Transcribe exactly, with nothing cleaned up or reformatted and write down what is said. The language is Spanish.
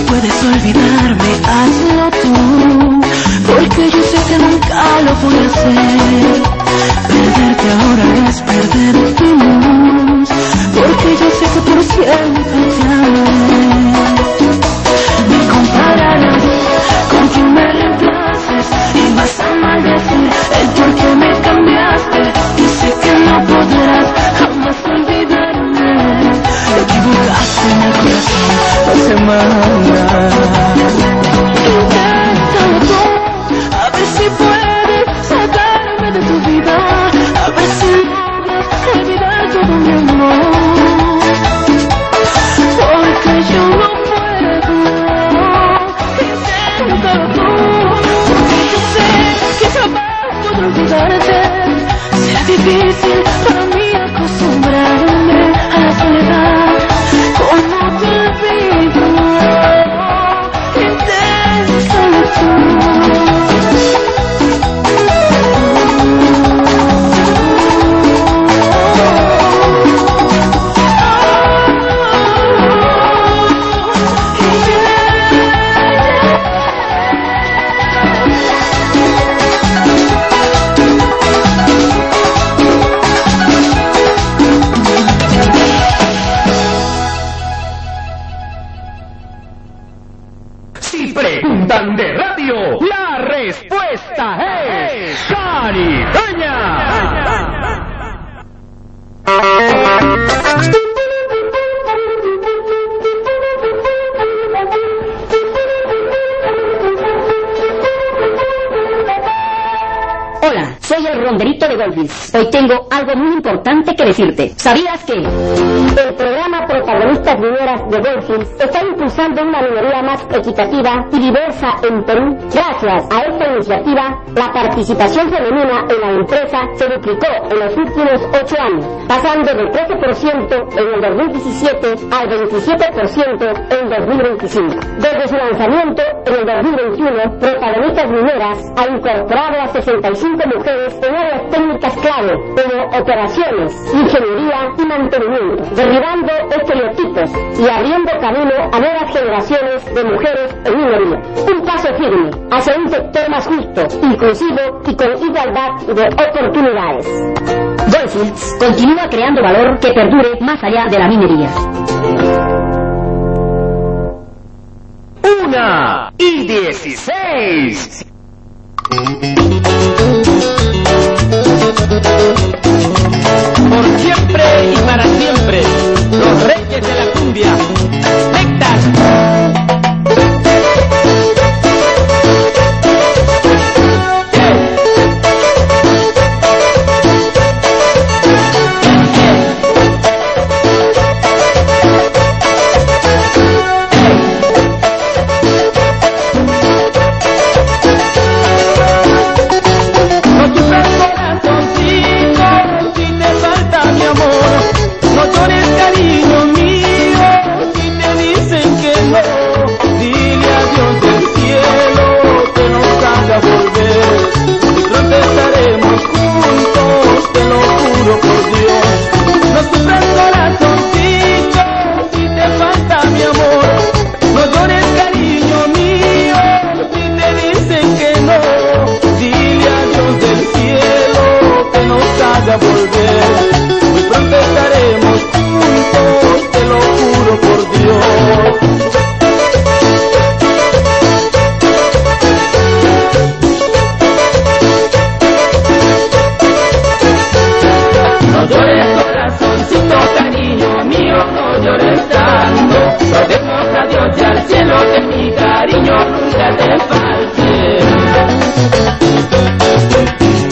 puedes olvidarme, hazlo tú, porque yo sé que nunca lo voy a hacer. Perderte ahora es perder tu luz, porque yo sé que por siempre te amaré. Me compararás con quien me reemplaces y vas a maldecir el por qué me cambiaste, y sé que no podrás jamás olvidarme. Te equivocaste en el corazón por semanas. Inténtalo tú, a ver si puedes sacarme de tu vida, a ver si logras olvidar todo mi amor, porque yo no puedo. Inténtalo tú, porque yo sé que jamás podré olvidarte. Será difícil para mí acostumbrarme a la soledad. ¿Cómo te olvido? Inténtalo tú. De radio, la respuesta es Caribeña. Hola, soy el ronderito de Goldfields. Hoy tengo algo muy importante que decirte. ¿Sabías que el programa Protagonistas Mineras de Goldfields está impulsando una minería más equitativa y diversa en Perú? Gracias a esta iniciativa, la participación femenina en la empresa se duplicó en los últimos ocho años, pasando del trece por ciento en el dos mil diecisiete al veintisiete por ciento en dos mil veinticinco. Desde su lanzamiento en el dos mil veintiuno, Protagonistas Mineras ha incorporado a sesenta y cinco mujeres en áreas técnicas clave como operaciones, ingeniería y mantenimiento, derribando estereotipos y abriendo camino a nuevas generaciones de mujeres en minería. Un paso firme hacia un sector más justo, inclusivo y con igualdad de oportunidades. Goldfields continúa creando valor que perdure más allá de la minería. Una y dieciséis. Por siempre y para siempre, los reyes de la cumbia, Nectar. Lo demos a Dios y al cielo, que mi cariño nunca te